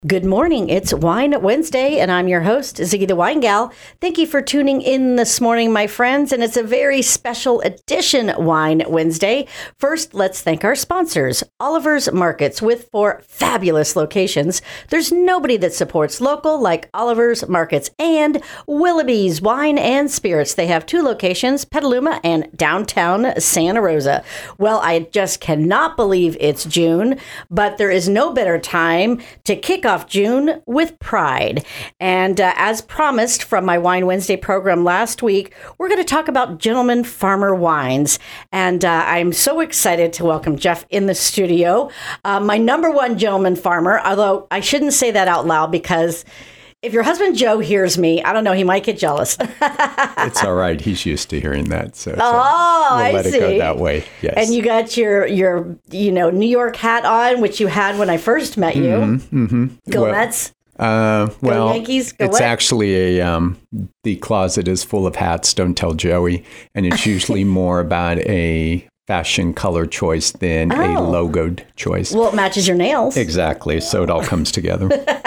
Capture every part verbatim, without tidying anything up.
Good morning. It's Wine Wednesday, and I'm your host, Ziggy the Wine Gal. Thank you for tuning in this morning, my friends, and it's a very special edition Wine Wednesday. First, let's thank our sponsors, Oliver's Markets, with four fabulous locations. There's nobody that supports local like Oliver's Markets, and Willoughby's Wine and Spirits. They have two locations, Petaluma and downtown Santa Rosa. Well, I just cannot believe it's June, but there is no better time to kick off off June with pride. And uh, as promised from my Wine Wednesday program last week, we're going to talk about Gentleman Farmer wines. And uh, I'm so excited to welcome Jeff in the studio. Uh, my number one Gentleman Farmer, although I shouldn't say that out loud because if your husband Joe hears me, I don't know, he might get jealous. It's all right. He's used to hearing that. So, so oh, we'll I let see. it go that way. Yes. And you got your, your, you know, New York hat on, which you had when I first met you. Mm-hmm, mm-hmm. Go well, Mets. Uh, well, Go Yankees. Go it's what? actually a, um, the closet is full of hats. Don't tell Joey. And it's usually more about a fashion color choice than Oh. a logoed choice. Well, it matches your nails. Exactly. So it all comes together.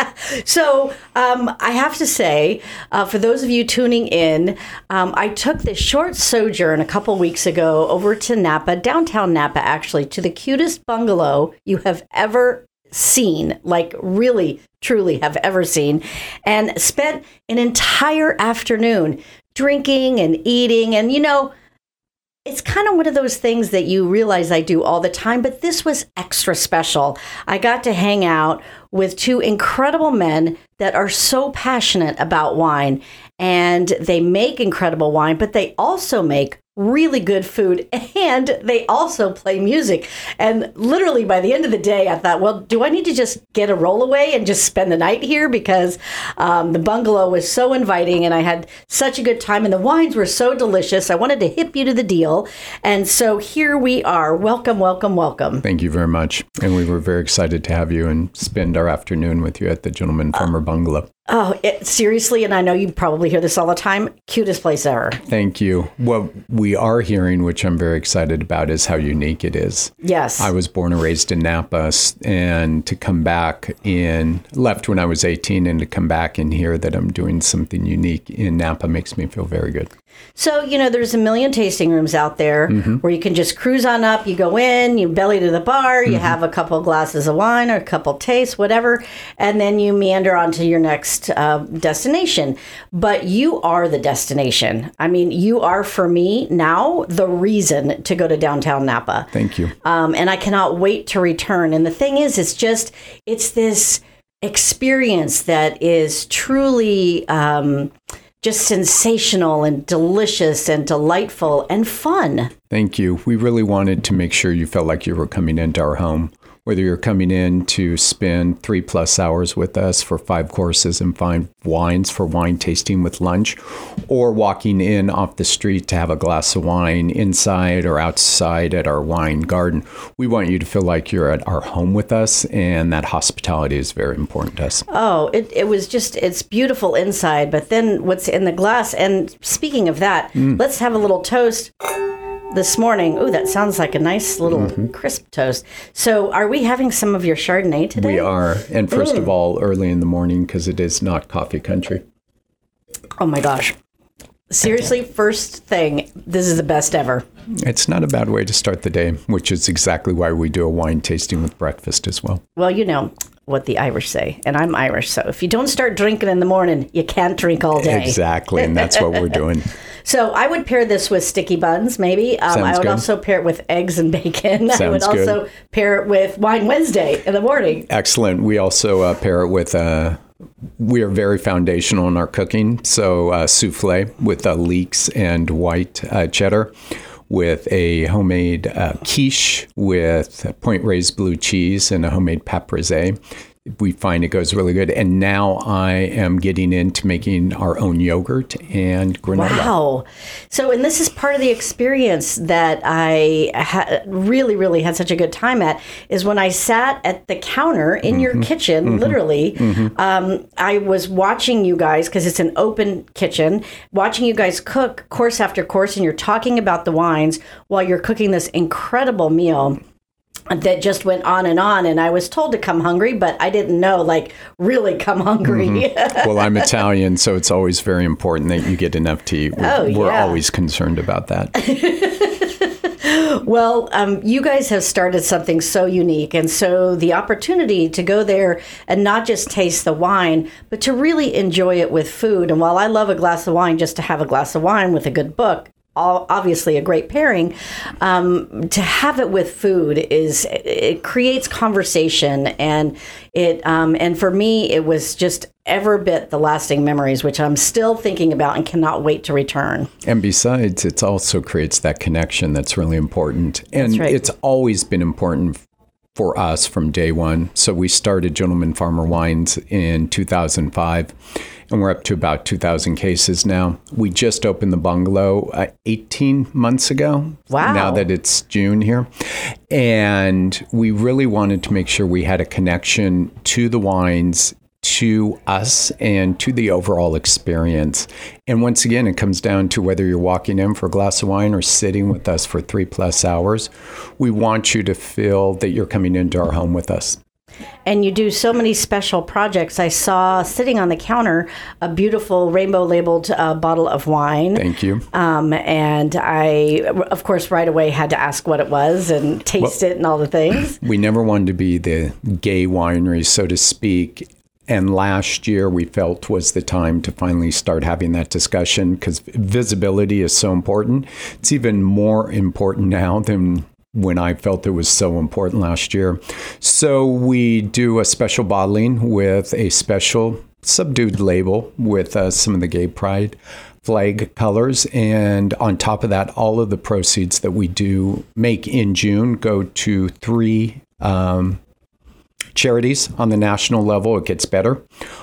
So um, I have to say, uh, for those of you tuning in, um, I took this short sojourn a couple weeks ago over to Napa, downtown Napa, actually, to the cutest bungalow you have ever seen, like really, truly have ever seen, and spent an entire afternoon drinking and eating. And, you know, it's kind of one of those things that you realize I do all the time, but this was extra special. I got to hang out with two incredible men that are so passionate about wine, and they make incredible wine, but they also make really good food, and they also play music. And literally by the end of the day, I thought, well, do I need to just get a roll away and just spend the night here? Because um, the bungalow was so inviting and I had such a good time and the wines were so delicious. I wanted to hip you to the deal. And so here we are. Welcome, welcome, welcome. Thank you very much. And we were very excited to have you and spend our afternoon with you at the Gentleman Farmer Bungalow. Oh, it, seriously, and I know you probably hear this all the time, cutest place ever. Thank you. What we are hearing, which I'm very excited about, is how unique it is. Yes. I was born and raised in Napa, and to come back in, left when I was eighteen, and to come back and hear that I'm doing something unique in Napa makes me feel very good. So, you know, there's a million tasting rooms out there mm-hmm. where you can just cruise on up. You go in, you belly to the bar, you mm-hmm. have a couple glasses of wine or a couple tastes, whatever, and then you meander on to your next uh, destination. But you are the destination. I mean, you are, for me now, the reason to go to downtown Napa. Thank you. Um, and I cannot wait to return. And the thing is, it's just, it's this experience that is truly Um, just sensational and delicious and delightful and fun. Thank you. We really wanted to make sure you felt like you were coming into our home, whether you're coming in to spend three plus hours with us for five courses and five wines for wine tasting with lunch, or walking in off the street to have a glass of wine inside or outside at our wine garden. We want you to feel like you're at our home with us, and that hospitality is very important to us. Oh, it, it was just, it's beautiful inside, but then what's in the glass? And speaking of that, mm. let's have a little toast this morning. Oh, that sounds like a nice little mm-hmm. crisp toast. So are we having some of your Chardonnay today? We are. And first mm. of all, early in the morning, because it is not coffee country. Oh my gosh. Seriously, first thing, this is the best ever. It's not a bad way to start the day, which is exactly why we do a wine tasting with breakfast as well. Well, you know what the Irish say, and I'm Irish, so if you don't start drinking in the morning, you can't drink all day. Exactly, and that's what we're doing. So I would pair this with sticky buns, maybe. Um, I would good. also pair it with eggs and bacon. Sounds I would also good. pair it with Wine Wednesday in the morning. Excellent. We also uh, pair it with, uh, we are very foundational in our cooking. So uh, souffle with uh, leeks and white uh, cheddar, with a homemade uh, quiche with point raised blue cheese and a homemade pâte brisée. We find it goes really good. And now I am getting into making our own yogurt and granola. Wow. So, and this is part of the experience that I ha- really, really had such a good time at, is when I sat at the counter in mm-hmm. your kitchen, mm-hmm. literally, mm-hmm. Um, I was watching you guys, because it's an open kitchen, watching you guys cook course after course, and you're talking about the wines while you're cooking this incredible meal. that just went on and on. And I was told to come hungry, but I didn't know, like, really come hungry. Mm-hmm. Well, I'm Italian, so it's always very important that you get enough to eat. We're, Oh, we're yeah. always concerned about that. Well, um, you guys have started something so unique. And so the opportunity to go there and not just taste the wine, but to really enjoy it with food. And while I love a glass of wine, just to have a glass of wine with a good book, all, obviously a great pairing, um, to have it with food is, it creates conversation. And it, um, and for me, it was just ever bit the lasting memories, which I'm still thinking about and cannot wait to return. And besides, it also creates that connection that's really important. And That's right. it's always been important for us from day one. So we started Gentleman Farmer Wines in two thousand five, and we're up to about two thousand cases now. We just opened the bungalow uh, eighteen months ago. Wow. Now that it's June here. And we really wanted to make sure we had a connection to the wines, to us, and to the overall experience. And once again, it comes down to whether you're walking in for a glass of wine or sitting with us for three plus hours. We want you to feel that you're coming into our home with us. And you do so many special projects. I saw sitting on the counter a beautiful rainbow labeled uh, bottle of wine. Thank you. Um, and I, of course, right away had to ask what it was and taste Well, it and all the things. We never wanted to be the gay winery, so to speak. And last year we felt was the time to finally start having that discussion, because visibility is so important. It's even more important now than when I felt it was so important last year. So we do a special bottling with a special subdued label with uh, some of the gay pride flag colors. And on top of that, all of the proceeds that we do make in June go to three um, charities on the national level. It gets better.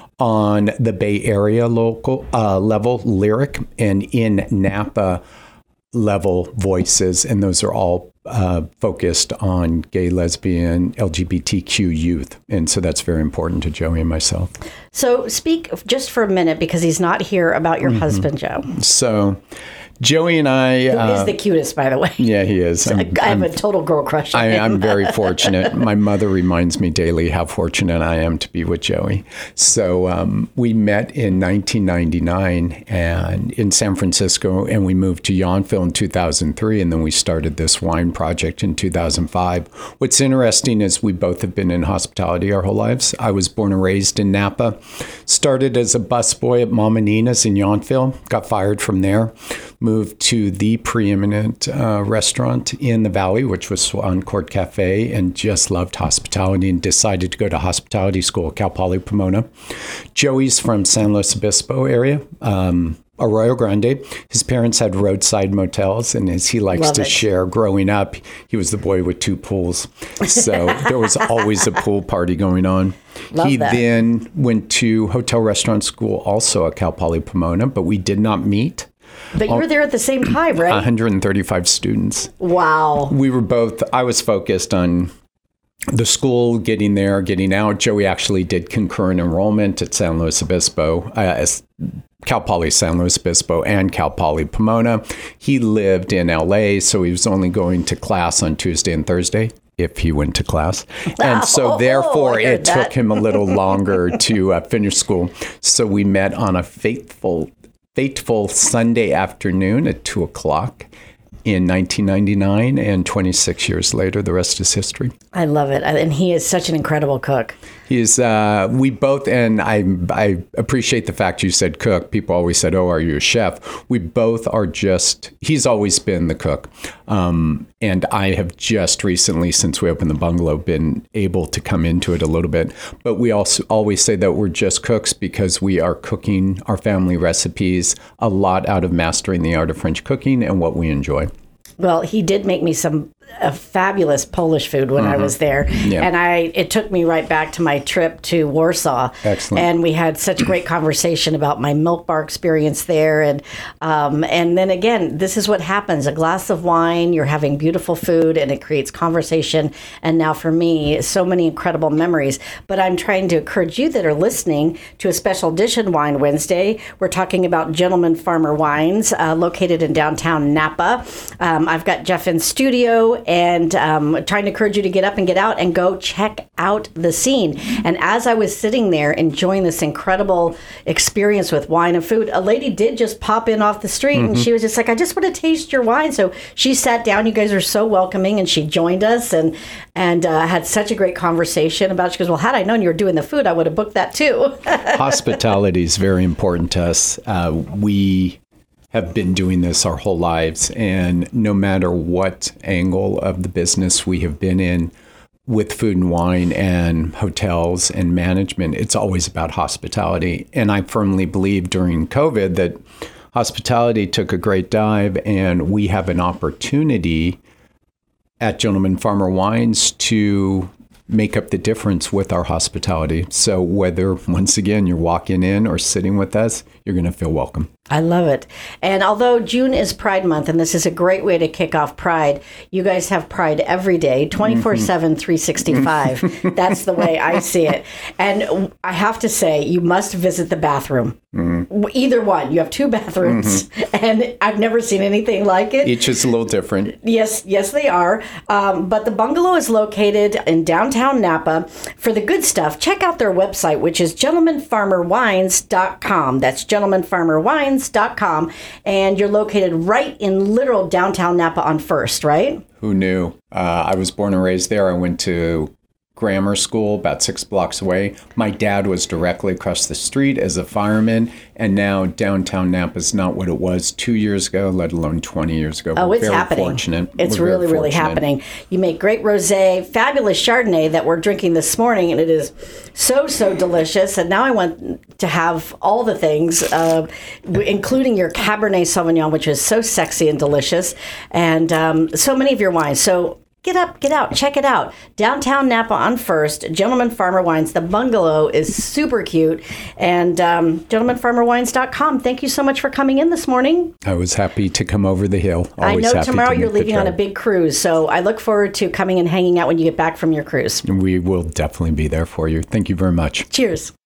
On the Bay Area local uh, level, Lyric, and in Napa level, Voices. And those are all uh, focused on gay, lesbian, L G B T Q youth. And so that's very important to Joey and myself. So speak just for a minute, because he's not here, about your mm-hmm. husband, Joe. So Joey and I... Who uh, is the cutest, by the way. Yeah, he is. I'm, I have I'm, a total girl crush on I, him. I'm very fortunate. My mother reminds me daily how fortunate I am to be with Joey. So um, we met in nineteen ninety-nine and in San Francisco, and we moved to Yountville in two thousand three, and then we started this wine project in two thousand five. What's interesting is we both have been in hospitality our whole lives. I was born and raised in Napa, started as a busboy at Mama Nina's in Yountville, got fired from there, moved to the preeminent uh, restaurant in the Valley, which was Swan Court Cafe, and just loved hospitality and decided to go to hospitality school at Cal Poly Pomona. Joey's from San Luis Obispo area, um, Arroyo Grande. His parents had roadside motels, and as he likes Love to it. share, growing up, he was the boy with two pools. So there was always a pool party going on. Love he that. then went to hotel restaurant school also at Cal Poly Pomona, but we did not meet. But you were there at the same time, right? one hundred thirty-five students. Wow. We were both, I was focused on the school, getting there, getting out. Joey actually did concurrent enrollment at San Luis Obispo, uh, as Cal Poly San Luis Obispo and Cal Poly Pomona. He lived in L A, so he was only going to class on Tuesday and Thursday, if he went to class. And so Oh, therefore, I heard it that. took him a little longer to uh, finish school. So we met on a fateful fateful Sunday afternoon at two o'clock in nineteen ninety-nine, and twenty-six years later, the rest is history. I love it. And he is such an incredible cook. He's, uh, we both, and I, I appreciate the fact you said cook. People always said, oh, are you a chef? We both are just, he's always been the cook. Um, and I have just recently, since we opened the bungalow, been able to come into it a little bit. But we also always say that we're just cooks because we are cooking our family recipes a lot out of mastering the art of French cooking and what we enjoy. Well, he did make me some uh, fabulous Polish food when mm-hmm. I was there. Yeah. And I it took me right back to my trip to Warsaw. Excellent. And we had such great conversation about my milk bar experience there. And um, and then again, this is what happens. A glass of wine, you're having beautiful food, and it creates conversation. And now for me, so many incredible memories. But I'm trying to encourage you that are listening to a special edition Wine Wednesday. We're talking about Gentleman Farmer Wines, uh, located in downtown Napa. Um, I've got Jeff in studio. go and um, trying to encourage you to get up and get out and go check out the scene. And as I was sitting there enjoying this incredible experience with wine and food, a lady did just pop in off the street mm-hmm. and she was just like, I just want to taste your wine. So she sat down. You guys are so welcoming, and she joined us and and uh, had such a great conversation about it. She goes, well, had I known you were doing the food, I would have booked that too. Hospitality is very important to us. Uh, we have been doing this our whole lives, and no matter what angle of the business we have been in with food and wine and hotels and management, it's always about hospitality. And I firmly believe during COVID that hospitality took a great dive, and we have an opportunity at Gentleman Farmer Wines to make up the difference with our hospitality. So whether, once again, you're walking in or sitting with us, you're going to feel welcome. I love it. And although June is Pride Month, and this is a great way to kick off Pride, you guys have Pride every day, twenty-four seven, three sixty-five. That's the way I see it. And I have to say, you must visit the bathroom. Mm-hmm. Either one. You have two bathrooms, mm-hmm. and I've never seen anything like it. Each is a little different. Yes, yes, they are. Um, but the bungalow is located in downtown Napa. For the good stuff, check out their website, which is gentleman farmer wines dot com. That's gentleman farmer wines dot com, and you're located right in literal downtown Napa on First, right? Who knew? Uh, I was born and raised there. I went to grammar school about six blocks away. My dad was directly across the street as a fireman, and now downtown Napa is not what it was two years ago, let alone twenty years ago. Oh, we're it's very happening. Fortunate. It's we're really, really happening. You make great rosé, fabulous Chardonnay that we're drinking this morning, and it is so, so delicious. And now I want to have all the things, uh, including your Cabernet Sauvignon, which is so sexy and delicious, and um, so many of your wines. So Get up, get out, check it out. Downtown Napa on First, Gentleman Farmer Wines. The bungalow is super cute. And um, gentleman farmer wines dot com. Thank you so much for coming in this morning. I was happy to come over the hill. Always I know happy tomorrow to you're leaving on a big cruise, so I look forward to coming and hanging out when you get back from your cruise. We will definitely be there for you. Thank you very much. Cheers.